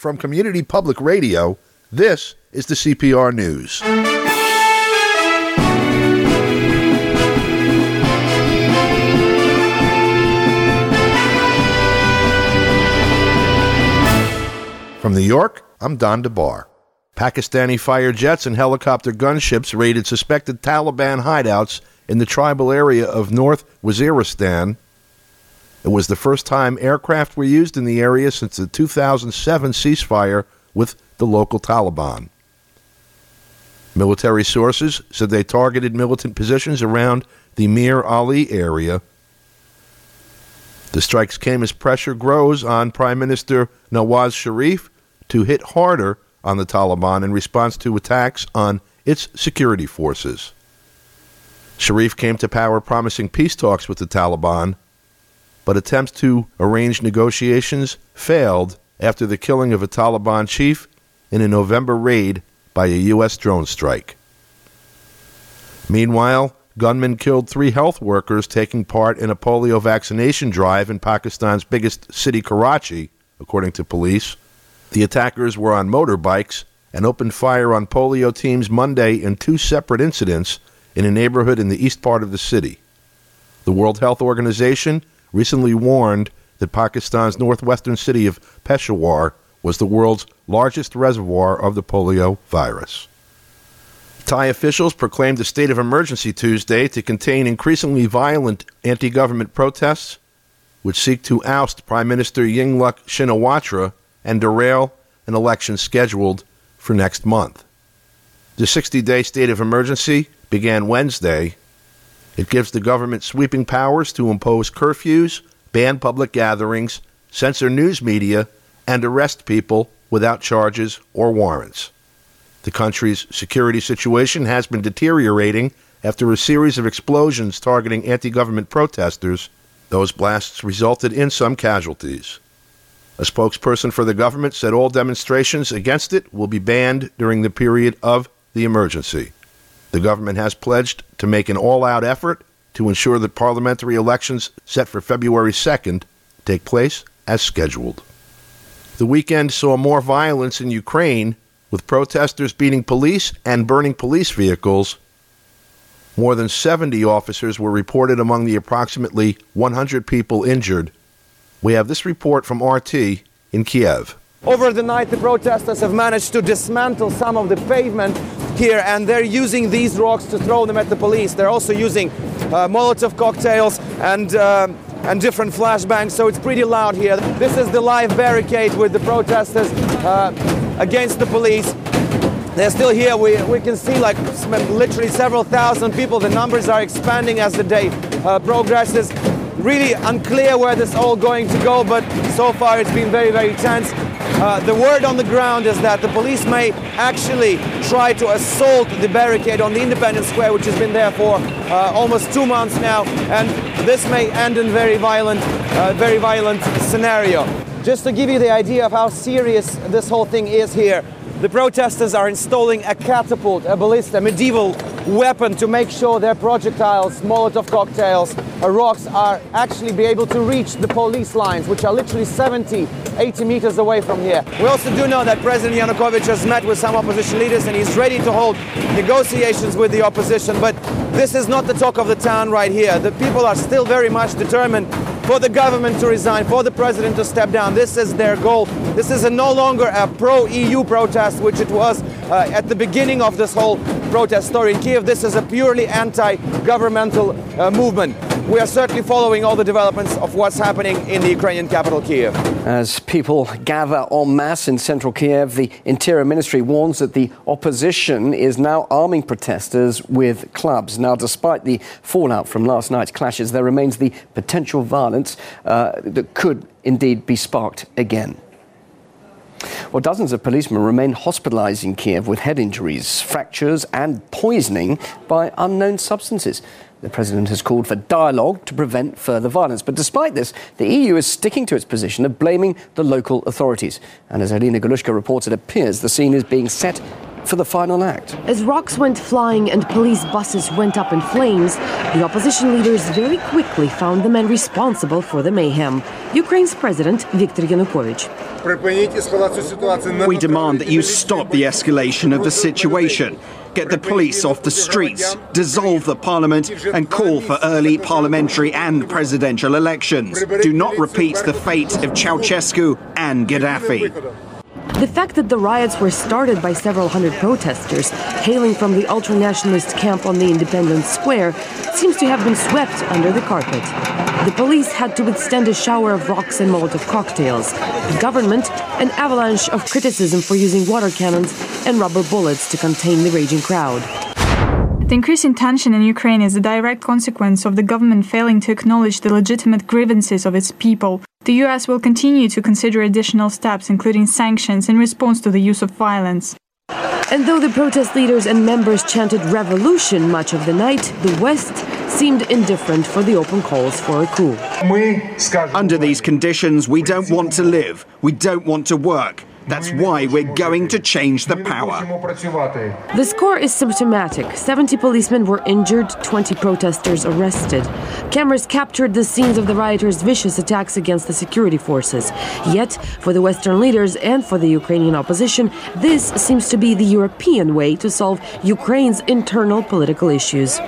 from Community Public Radio, this is the CPR News. From New York, I'm Don DeBar. Pakistani fighter jets and helicopter gunships raided suspected Taliban hideouts in the tribal area of North Waziristan. It was the first time aircraft were used in the area since the 2007 ceasefire with the local Taliban. Military sources said they targeted militant positions around the Mir Ali area. The strikes came as pressure grows on Prime Minister Nawaz Sharif to hit harder on the Taliban in response to attacks on its security forces. Sharif came to power promising peace talks with the Taliban, but attempts to arrange negotiations failed after the killing of a Taliban chief in a November raid by a U.S. drone strike. Meanwhile, gunmen killed 3 health workers taking part in a polio vaccination drive in Pakistan's biggest city, Karachi, according to police. The attackers were on motorbikes and opened fire on polio teams Monday in 2 separate incidents in a neighborhood in the east part of the city. The World Health Organization recently warned that Pakistan's northwestern city of Peshawar was the world's largest reservoir of the polio virus. Thai officials proclaimed a state of emergency Tuesday to contain increasingly violent anti-government protests, which seek to oust Prime Minister Yingluck Shinawatra and derail an election scheduled for next month. The 60-day state of emergency began Wednesday. It gives the government sweeping powers to impose curfews, ban public gatherings, censor news media, and arrest people without charges or warrants. The country's security situation has been deteriorating after a series of explosions targeting anti-government protesters. Those blasts resulted in some casualties. A spokesperson for the government said all demonstrations against it will be banned during the period of the emergency. The government has pledged to make an all-out effort to ensure that parliamentary elections set for February 2nd take place as scheduled. The weekend saw more violence in Ukraine, with protesters beating police and burning police vehicles. More than 70 officers were reported among the approximately 100 people injured. We have this report from RT in Kiev. Over the night, the protesters have managed to dismantle some of the pavement here, and they're using these rocks to throw them at the police. They're also using Molotov cocktails and different flashbangs, so it's pretty loud here. This is the live barricade with the protesters against the police. They're still here. We can see like literally several thousand people. The numbers are expanding as the day progresses. Really unclear where this is all going to go, but so far it's been very, very tense. The word on the ground is that the police may actually try to assault the barricade on the Independence Square, which has been there for almost 2 months now, and this may end in very violent scenario. Just to give you the idea of how serious this whole thing is here, the protesters are installing a catapult, a ballista, a medieval weapon to make sure their projectiles, Molotov cocktails, rocks are actually be able to reach the police lines, which are literally 70, 80 meters away from here. We also do know that President Yanukovych has met with some opposition leaders and he's ready to hold negotiations with the opposition, but this is not the talk of the town right here. The people are still very much determined for the government to resign, for the president to step down. This is their goal. This is no longer a pro-EU protest, which it was at the beginning of this whole protest story in Kiev. This is a purely anti-governmental movement. We are certainly following all the developments of what's happening in the Ukrainian capital, Kiev. As people gather en masse in central Kiev, the Interior Ministry warns that the opposition is now arming protesters with clubs. Now, despite the fallout from last night's clashes, there remains the potential violence that could indeed be sparked again. Well, dozens of policemen remain hospitalized in Kiev with head injuries, fractures and poisoning by unknown substances. The president has called for dialogue to prevent further violence. But despite this, the EU is sticking to its position of blaming the local authorities. And as Alina Galushka reports, it appears the scene is being set for the final act. As rocks went flying and police buses went up in flames, the opposition leaders very quickly found the men responsible for the mayhem. Ukraine's president, Viktor Yanukovych. We demand that you stop the escalation of the situation, get the police off the streets, dissolve the parliament and call for early parliamentary and presidential elections. Do not repeat the fate of Ceausescu and Gaddafi. The fact that the riots were started by several hundred protesters hailing from the ultra-nationalist camp on the Independence Square seems to have been swept under the carpet. The police had to withstand a shower of rocks and Molotov cocktails. The government, an avalanche of criticism for using water cannons and rubber bullets to contain the raging crowd. The increasing tension in Ukraine is a direct consequence of the government failing to acknowledge the legitimate grievances of its people. The US will continue to consider additional steps, including sanctions, in response to the use of violence. And though the protest leaders and members chanted revolution much of the night, the West seemed indifferent for the open calls for a coup. Under these conditions, we don't want to live. We don't want to work. That's why we're going to change the power. The score is symptomatic. 70 policemen were injured, 20 protesters arrested. Cameras captured the scenes of the rioters' vicious attacks against the security forces. Yet, for the Western leaders and for the Ukrainian opposition, this seems to be the European way to solve Ukraine's internal political issues.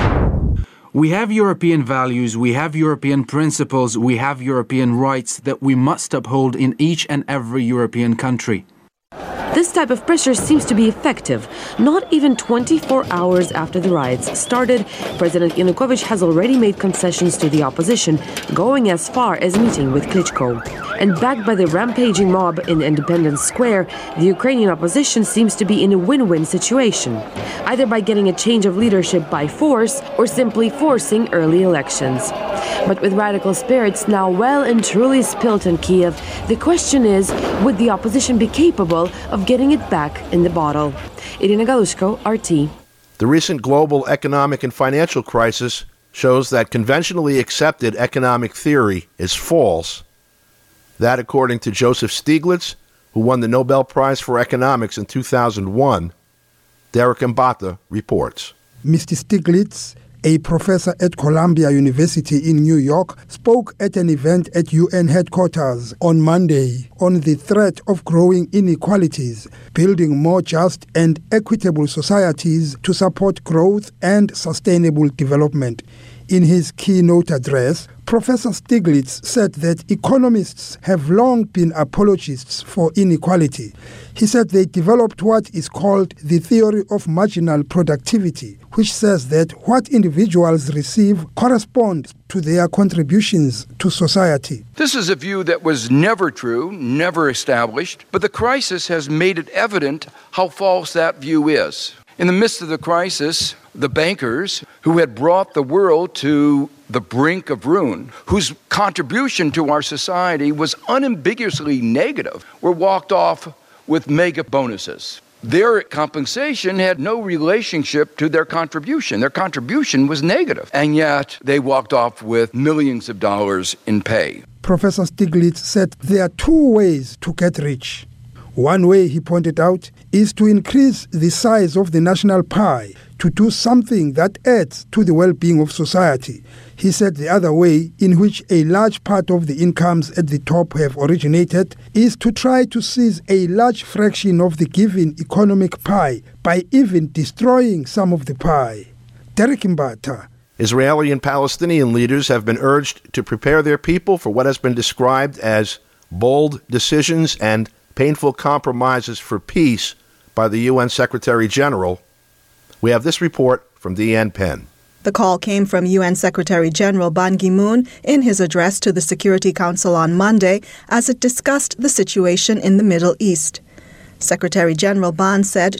We have European values, we have European principles, we have European rights that we must uphold in each and every European country. This type of pressure seems to be effective. Not even 24 hours after the riots started, President Yanukovych has already made concessions to the opposition, going as far as meeting with Klitschko. And backed by the rampaging mob in Independence Square, the Ukrainian opposition seems to be in a win-win situation, either by getting a change of leadership by force or simply forcing early elections. But with radical spirits now well and truly spilt in Kiev, the question is, would the opposition be capable of getting it back in the bottle? Irina Galushko, RT. The recent global economic and financial crisis shows that conventionally accepted economic theory is false. That, according to Joseph Stiglitz, who won the Nobel Prize for Economics in 2001, Derek Mbata reports. Mr. Stiglitz, a professor at Columbia University in New York, spoke at an event at UN headquarters on Monday on the threat of growing inequalities, building more just and equitable societies to support growth and sustainable development. In his keynote address, Professor Stiglitz said that economists have long been apologists for inequality. He said they developed what is called the theory of marginal productivity, which says that what individuals receive corresponds to their contributions to society. This is a view that was never true, never established, but the crisis has made it evident how false that view is. In the midst of the crisis, the bankers who had brought the world to the brink of ruin, whose contribution to our society was unambiguously negative, were walked off with mega bonuses. Their compensation had no relationship to their contribution. Their contribution was negative, and yet they walked off with millions of dollars in pay. Professor Stiglitz said there are two ways to get rich. One way, he pointed out, is to increase the size of the national pie, to do something that adds to the well-being of society. He said the other way, in which a large part of the incomes at the top have originated, is to try to seize a large fraction of the given economic pie by even destroying some of the pie. Derek Mbata. Israeli and Palestinian leaders have been urged to prepare their people for what has been described as bold decisions and painful compromises for peace by the UN Secretary General. We have this report from Deanne Penn. The call came from UN Secretary General Ban Ki-moon in his address to the Security Council on Monday as it discussed the situation in the Middle East. Secretary General Ban said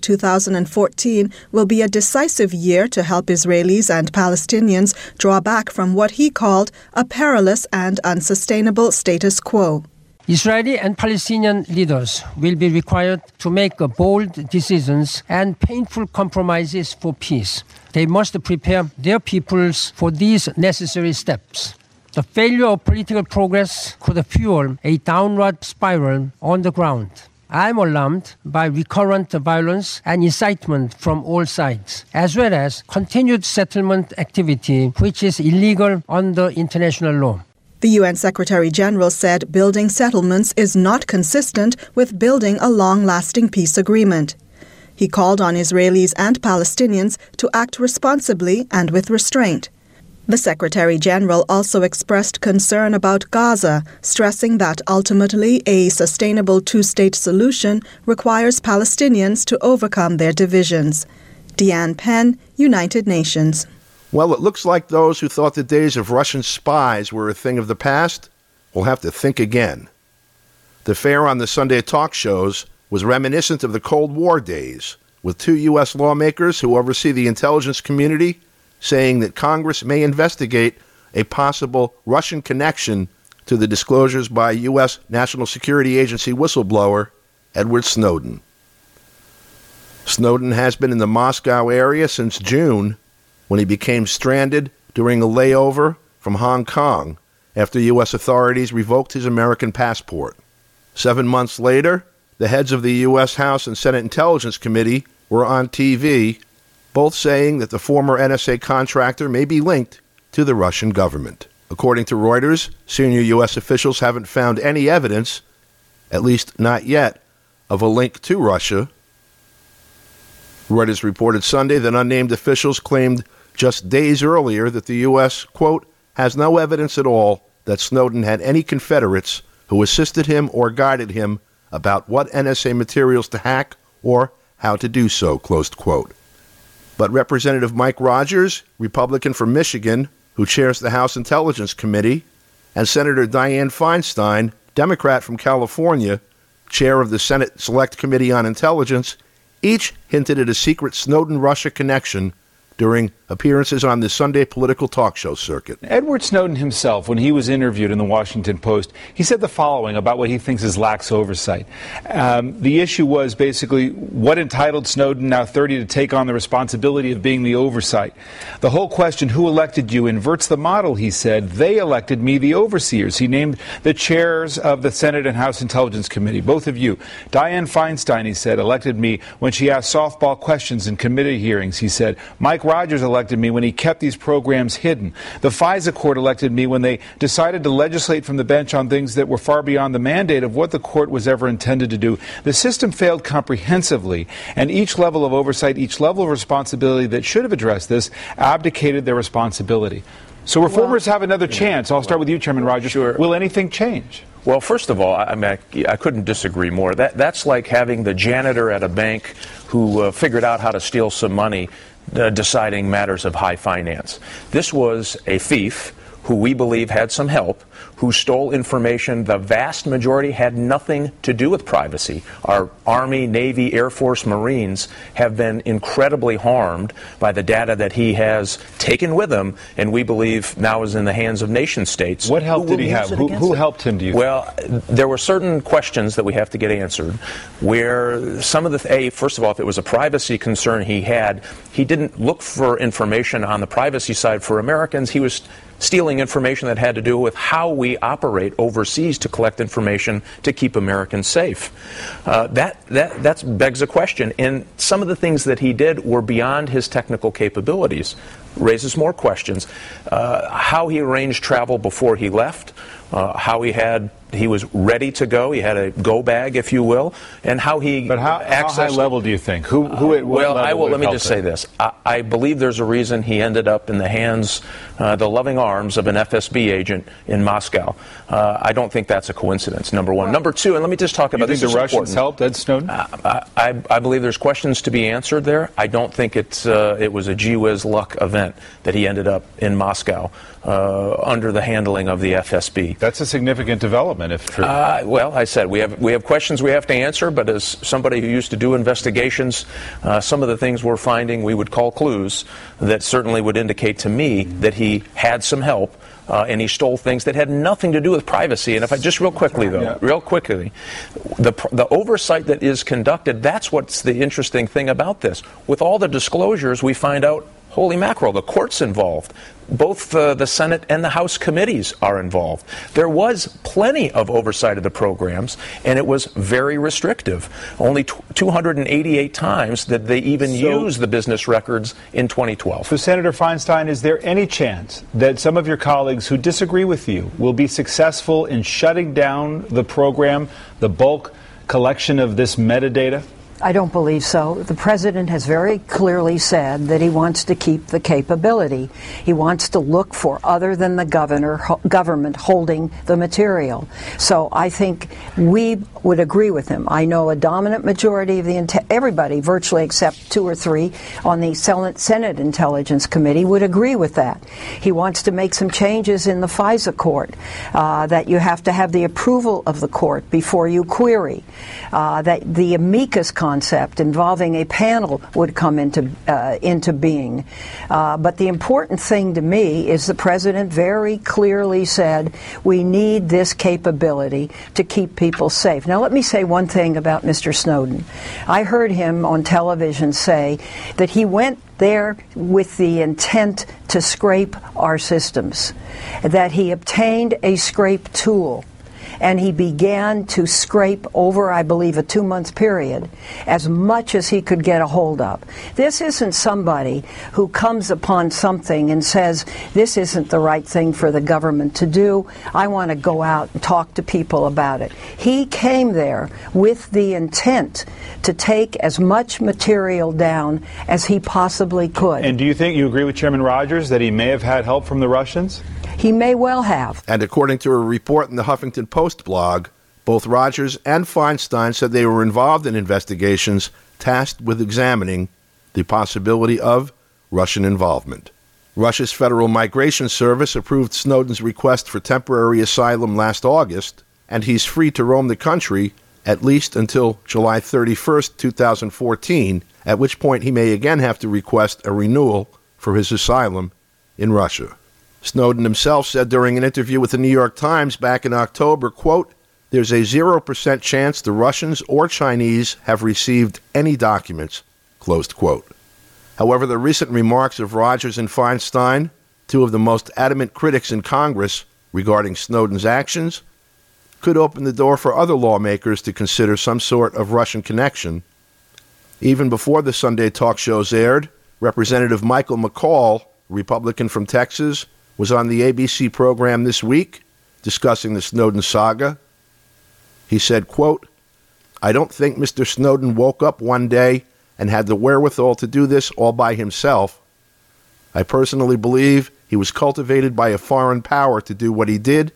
2014 will be a decisive year to help Israelis and Palestinians draw back from what he called a perilous and unsustainable status quo. Israeli and Palestinian leaders will be required to make bold decisions and painful compromises for peace. They must prepare their peoples for these necessary steps. The failure of political progress could fuel a downward spiral on the ground. I'm alarmed by recurrent violence and incitement from all sides, as well as continued settlement activity, which is illegal under international law. The UN Secretary General said building settlements is not consistent with building a long-lasting peace agreement. He called on Israelis and Palestinians to act responsibly and with restraint. The Secretary General also expressed concern about Gaza, stressing that ultimately a sustainable two-state solution requires Palestinians to overcome their divisions. Deanne Penn, United Nations. Well, it looks like those who thought the days of Russian spies were a thing of the past will have to think again. The fare on the Sunday talk shows was reminiscent of the Cold War days, with two U.S. lawmakers who oversee the intelligence community saying that Congress may investigate a possible Russian connection to the disclosures by U.S. National Security Agency whistleblower Edward Snowden. Snowden has been in the Moscow area since June, when he became stranded during a layover from Hong Kong after U.S. authorities revoked his American passport. 7 months later, the heads of the U.S. House and Senate Intelligence Committee were on TV, both saying that the former NSA contractor may be linked to the Russian government. According to Reuters, senior U.S. officials haven't found any evidence, at least not yet, of a link to Russia. Reuters reported Sunday that unnamed officials claimed just days earlier that the U.S., quote, has no evidence at all that Snowden had any Confederates who assisted him or guided him about what NSA materials to hack or how to do so, closed quote. But Representative Mike Rogers, Republican from Michigan, who chairs the House Intelligence Committee, and Senator Dianne Feinstein, Democrat from California, chair of the Senate Select Committee on Intelligence, each hinted at a secret Snowden-Russia connection during appearances on the Sunday political talk show circuit. Edward Snowden himself, when he was interviewed in the Washington Post, he said the following about what he thinks is lax oversight. The issue was basically what entitled Snowden, now 30, to take on the responsibility of being the oversight. The whole question, who elected you, inverts the model, he said. They elected me, the overseers. He named the chairs of the Senate and House Intelligence Committee, both of you. Dianne Feinstein, he said, elected me when she asked softball questions in committee hearings. He said, Mike Rogers elected me when he kept these programs hidden. The FISA court elected me when they decided to legislate from the bench on things that were far beyond the mandate of what the court was ever intended to do. The system failed comprehensively, and each level of oversight, each level of responsibility that should have addressed this, abdicated their responsibility. So reformers have another chance. I'll start with you, Chairman Rogers. Sure. Will anything change? Well, first of all, I couldn't disagree more. That's like having the janitor at a bank who figured out how to steal some money, deciding matters of high finance. This was a thief who we believe had some help, who stole information. The vast majority had nothing to do with privacy. Our Army, Navy, Air Force, Marines have been incredibly harmed by the data that he has taken with him, and we believe now is in the hands of nation states. What help did he have? Who helped him, do you think? Well, there were certain questions that we have to get answered, where some of the, first of all, if it was a privacy concern he didn't look for information on the privacy side for Americans. He was stealing information that had to do with how we operate overseas to collect information to keep Americans safe. That begs a question. And some of the things that he did were beyond his technical capabilities. Raises more questions. How he arranged travel before he left, how he was ready to go. He had a go bag, if you will, and how he. But how high level do you think? Let me just say this. I believe there's a reason he ended up in the hands, the loving arms of an FSB agent in Moscow. I don't think that's a coincidence. Number one. Number two, and let me just talk about this. You think the Russians helped Ed Snowden? I believe there's questions to be answered there. I don't think it was a gee whiz luck event that he ended up in Moscow under the handling of the FSB. That's a significant development, if true. Well, I said we have questions we have to answer, but as somebody who used to do investigations, some of the things we're finding we would call clues that certainly would indicate to me that he had some help. And he stole things that had nothing to do with privacy. And if I just real quickly, the oversight that is conducted, that's what's the interesting thing about this. With all the disclosures, we find out, Holy mackerel, the court's involved. Both the Senate and the House committees are involved. There was plenty of oversight of the programs, and it was very restrictive. Only 288 times did they even use the business records in 2012. So, Senator Feinstein, is there any chance that some of your colleagues who disagree with you will be successful in shutting down the program, the bulk collection of this metadata? I don't believe so. The president has very clearly said that he wants to keep the capability. He wants to look for other than the government holding the material. So I think we would agree with him. I know a dominant majority of everybody, virtually except 2 or 3 on the Senate Intelligence Committee, would agree with that. He wants to make some changes in the FISA court, that you have to have the approval of the court before you query, that the amicus concept involving a panel would come into being. But the important thing to me is the president very clearly said we need this capability to keep people safe. Now let me say one thing about Mr. Snowden. I heard him on television say that he went there with the intent to scrape our systems, that he obtained a scrape tool, and he began to scrape over, I believe, a 2-month period, as much as he could get a hold of. This isn't somebody who comes upon something and says, this isn't the right thing for the government to do. I want to go out and talk to people about it. He came there with the intent to take as much material down as he possibly could. And do you think you agree with Chairman Rogers that he may have had help from the Russians? He may well have. And according to a report in the Huffington Post blog, both Rogers and Feinstein said they were involved in investigations tasked with examining the possibility of Russian involvement. Russia's Federal Migration Service approved Snowden's request for temporary asylum last August, and he's free to roam the country at least until July 31st, 2014, at which point he may again have to request a renewal for his asylum in Russia. Snowden himself said during an interview with the New York Times back in October, quote, "There's a 0% chance the Russians or Chinese have received any documents," closed quote. However, the recent remarks of Rogers and Feinstein, 2 of the most adamant critics in Congress regarding Snowden's actions, could open the door for other lawmakers to consider some sort of Russian connection. Even before the Sunday talk shows aired, Representative Michael McCaul, Republican from Texas, was on the ABC program This Week discussing the Snowden saga. He said, quote, "I don't think Mr. Snowden woke up one day and had the wherewithal to do this all by himself. I personally believe he was cultivated by a foreign power to do what he did,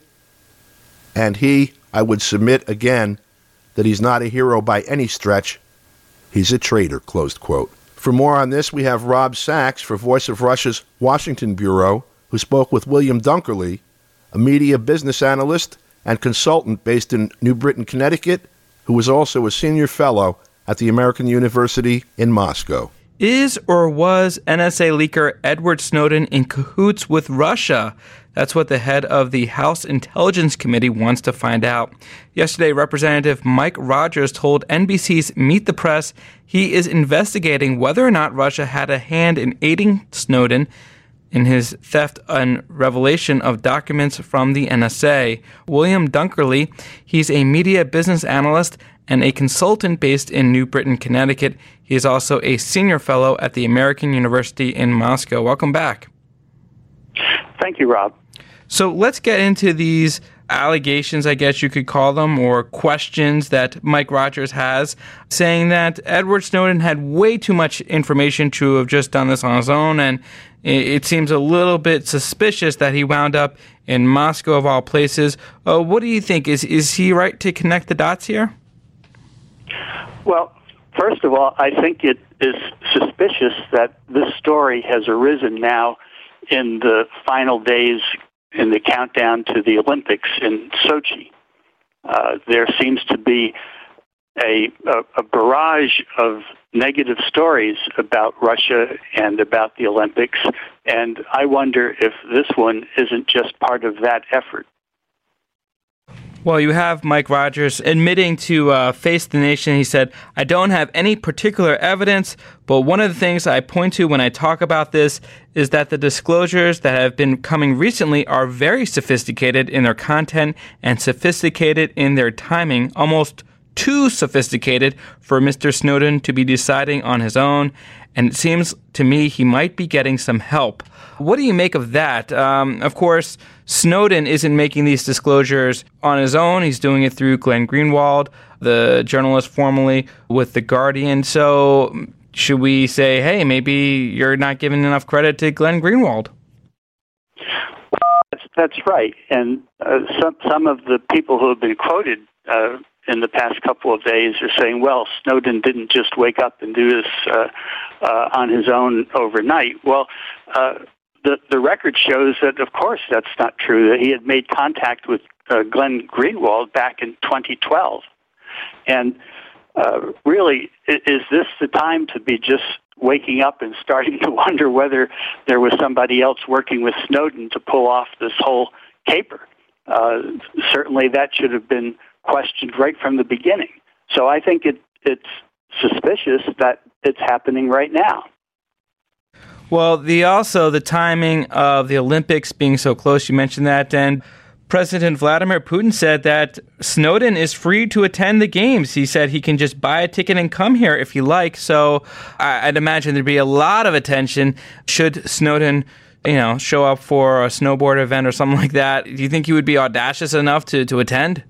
and I would submit again that he's not a hero by any stretch. He's a traitor," closed quote. For more on this, we have Rob Sachs for Voice of Russia's Washington Bureau, who spoke with William Dunkerley, a media business analyst and consultant based in New Britain, Connecticut, who was also a senior fellow at the American University in Moscow. Is or was NSA leaker Edward Snowden in cahoots with Russia? That's what the head of the House Intelligence Committee wants to find out. Yesterday, Representative Mike Rogers told NBC's Meet the Press he is investigating whether or not Russia had a hand in aiding Snowden in his theft and revelation of documents from the NSA. William Dunkerley, he's a media business analyst and a consultant based in New Britain, Connecticut. He is also a senior fellow at the American University in Moscow. Welcome back. Thank you, Rob. So let's get into these allegations, I guess you could call them, or questions that Mike Rogers has, saying that Edward Snowden had way too much information to have just done this on his own, and it seems a little bit suspicious that he wound up in Moscow, of all places. What do you think? Is he right to connect the dots here? Well, first of all, I think it is suspicious that this story has arisen now in the final days in the countdown to the Olympics in Sochi. There seems to be a barrage of negative stories about Russia and about the Olympics, and I wonder if this one isn't just part of that effort. Well, you have Mike Rogers admitting to Face the Nation. He said, "I don't have any particular evidence, but one of the things I point to when I talk about this is that the disclosures that have been coming recently are very sophisticated in their content and sophisticated in their timing, almost too sophisticated for Mr. Snowden to be deciding on his own. And it seems to me he might be getting some help." What do you make of that? Of course, Snowden isn't making these disclosures on his own. He's doing it through Glenn Greenwald, the journalist formerly with The Guardian. So should we say, hey, maybe you're not giving enough credit to Glenn Greenwald? That's right. And some of the people who have been quoted in the past couple of days are saying, well, Snowden didn't just wake up and do this on his own overnight. Well, the record shows that, of course, that's not true, that he had made contact with Glenn Greenwald back in 2012. And really, is this the time to be just waking up and starting to wonder whether there was somebody else working with Snowden to pull off this whole caper? Certainly that should have been questioned right from the beginning. So I think it's suspicious that it's happening right now. Well, the timing of the Olympics being so close, you mentioned that, and President Vladimir Putin said that Snowden is free to attend the games. He said he can just buy a ticket and come here if he likes. So I'd imagine there'd be a lot of attention should Snowden, show up for a snowboard event or something like that. Do you think he would be audacious enough to attend?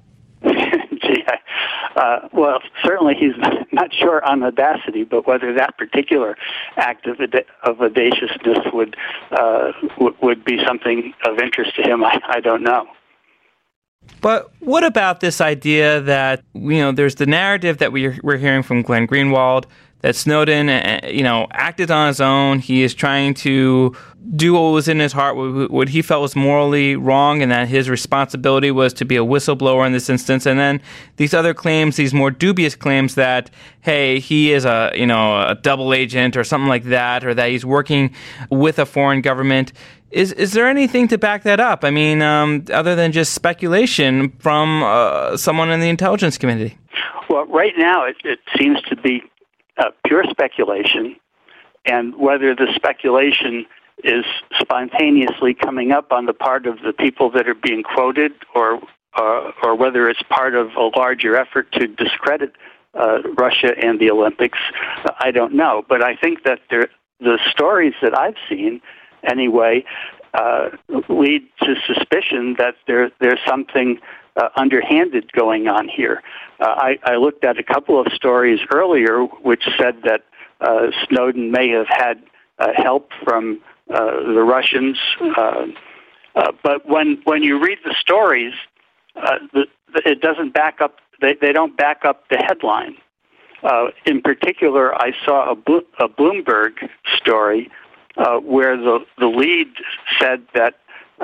Well, certainly he's not sure on audacity, but whether that particular act of audaciousness would be something of interest to him, I don't know. But what about this idea that, there's the narrative that we're hearing from Glenn Greenwald, that Snowden, acted on his own. He is trying to do what was in his heart, what he felt was morally wrong, and that his responsibility was to be a whistleblower in this instance. And then these other claims, these more dubious claims that, hey, he is a double agent or something like that, or that he's working with a foreign government. Is there anything to back that up? I mean, other than just speculation from someone in the intelligence community? Well, right now it seems to be pure speculation, and whether the speculation is spontaneously coming up on the part of the people that are being quoted, or whether it's part of a larger effort to discredit Russia and the Olympics, I don't know. But I think that the stories that I've seen, anyway, lead to suspicion that there's something underhanded going on here. I looked at a couple of stories earlier which said that Snowden may have had help from the Russians, but when you read the stories, it doesn't back up. They don't back up the headline. In particular, I saw a Bloomberg story where the lead said that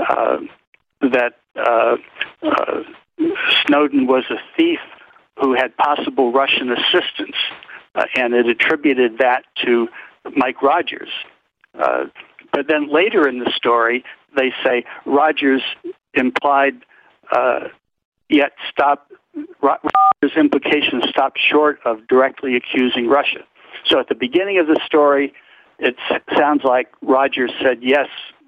Snowden was a thief who had possible Russian assistance, and it attributed that to Mike Rogers. But then later in the story, they say Rogers implied Rogers' implications stopped short of directly accusing Russia. So at the beginning of the story, it sounds like Rogers said yes,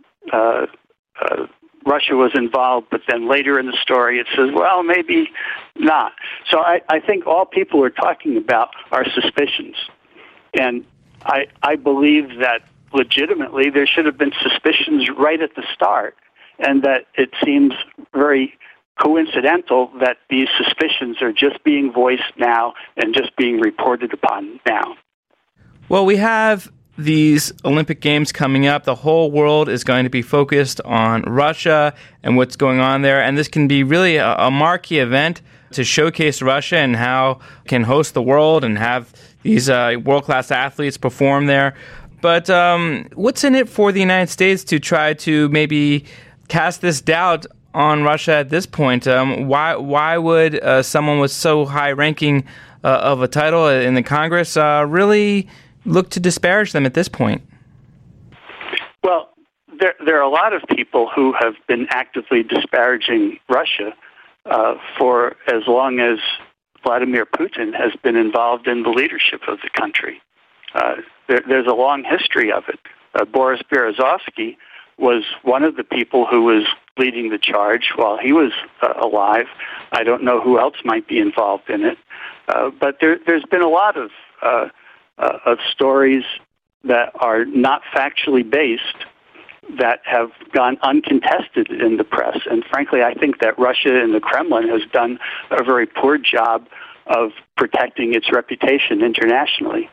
Russia was involved, but then later in the story it says, well, maybe not. So I think all people are talking about are suspicions. And I believe that legitimately there should have been suspicions right at the start, and that it seems very coincidental that these suspicions are just being voiced now and just being reported upon now. Well, we have these Olympic Games coming up. The whole world is going to be focused on Russia and what's going on there. And this can be really a marquee event to showcase Russia and how it can host the world and have these world-class athletes perform there. But what's in it for the United States to try to maybe cast this doubt on Russia at this point? Why would someone with so high-ranking of a title in the Congress really look to disparage them at this point? Well, there are a lot of people who have been actively disparaging Russia for as long as Vladimir Putin has been involved in the leadership of the country. There's a long history of it. Boris Berezovsky was one of the people who was leading the charge while he was alive. I don't know who else might be involved in it. But there's been a lot of stories that are not factually based that have gone uncontested in the press. And frankly, I think that Russia and the Kremlin has done a very poor job of protecting its reputation internationally.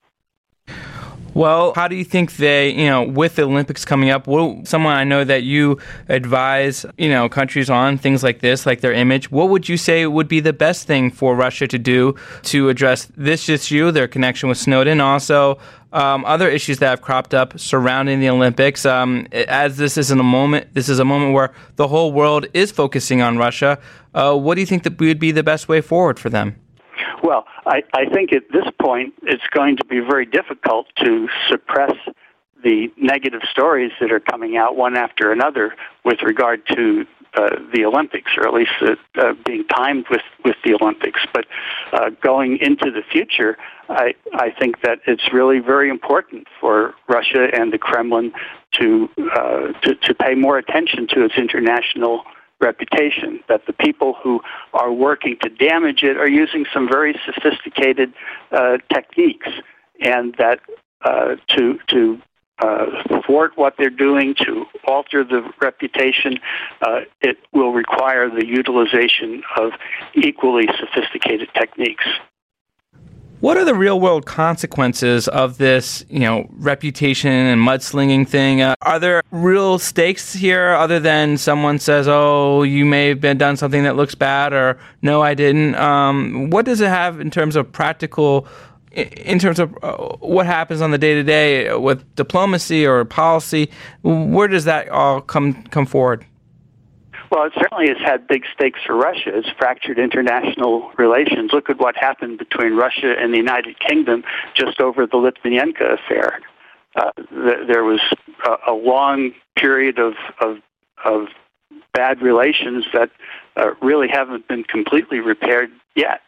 Well, how do you think they, with the Olympics coming up, someone I know that you advise, countries on things like this, like their image, what would you say would be the best thing for Russia to do to address this issue, their connection with Snowden, also other issues that have cropped up surrounding the Olympics? As this is a moment where the whole world is focusing on Russia. What do you think that would be the best way forward for them? Well, I think at this point it's going to be very difficult to suppress the negative stories that are coming out one after another with regard to the Olympics, or at least being timed with the Olympics. But going into the future, I think that it's really very important for Russia and the Kremlin to pay more attention to its international reputation, that the people who are working to damage it are using some very sophisticated techniques, and that to thwart what they're doing, to alter the reputation, it will require the utilization of equally sophisticated techniques. What are the real-world consequences of this, reputation and mudslinging thing? Are there real stakes here other than someone says, oh, you may have done something that looks bad, or no, I didn't? What does it have in terms of practical, in terms of what happens on the day-to-day with diplomacy or policy? Where does that all come forward? Well, it certainly has had big stakes for Russia. It's fractured international relations. Look at what happened between Russia and the United Kingdom just over the Litvinenko affair. There was a long period of bad relations that really haven't been completely repaired yet.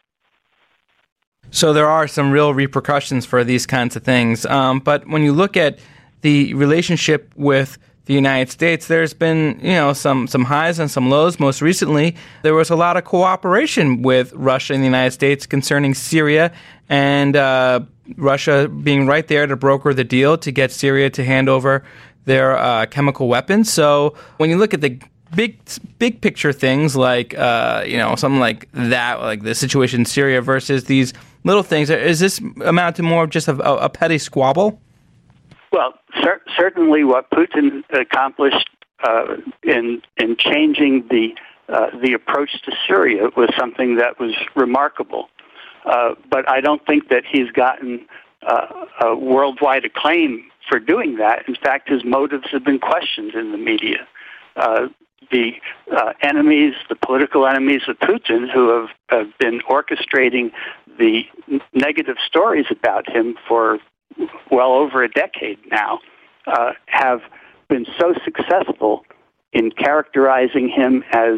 So there are some real repercussions for these kinds of things. But when you look at the relationship with the United States, there's been, some highs and some lows. Most recently, there was a lot of cooperation with Russia and the United States concerning Syria, and Russia being right there to broker the deal to get Syria to hand over their chemical weapons. So when you look at the big picture things like, something like that, like the situation in Syria versus these little things, is this amount to more of just a petty squabble? Well, certainly what Putin accomplished in changing the approach to Syria was something that was remarkable. But I don't think that he's gotten a worldwide acclaim for doing that. In fact, his motives have been questioned in the media. The enemies, the political enemies of Putin, who have been orchestrating the negative stories about him for well over a decade now, have been so successful in characterizing him as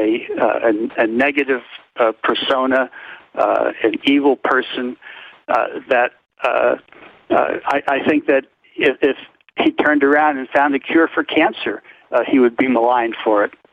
a negative persona, an evil person, that I think that if he turned around and found a cure for cancer, he would be maligned for it.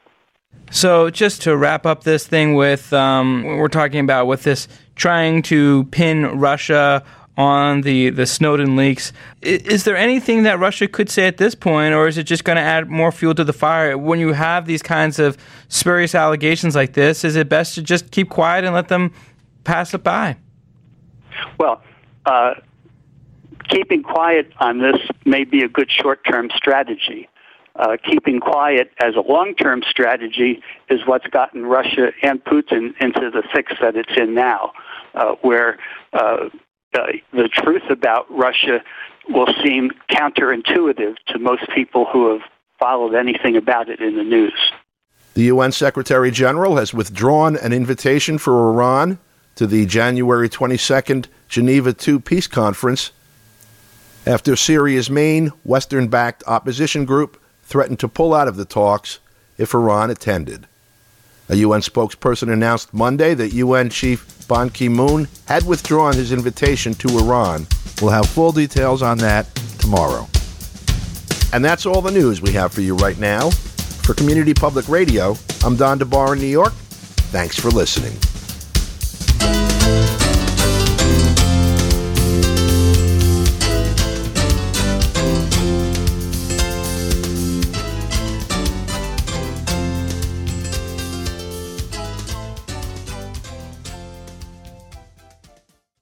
So just to wrap up this thing with what we're talking about with this trying to pin Russia on the Snowden leaks, is there anything that Russia could say at this point, or is it just going to add more fuel to the fire? When you have these kinds of spurious allegations like this, is it best to just keep quiet and let them pass it by? Well, keeping quiet on this may be a good short-term strategy. Keeping quiet as a long-term strategy is what's gotten Russia and Putin into the fix that it's in now, where the truth about Russia will seem counterintuitive to most people who have followed anything about it in the news. The UN Secretary General has withdrawn an invitation for Iran to the January 22nd Geneva II Peace Conference after Syria's main Western-backed opposition group threatened to pull out of the talks if Iran attended. A UN spokesperson announced Monday that UN Chief Ban Ki-moon had withdrawn his invitation to Iran. We'll have full details on that tomorrow. And that's all the news we have for you right now. For Community Public Radio, I'm Don DeBar in New York. Thanks for listening.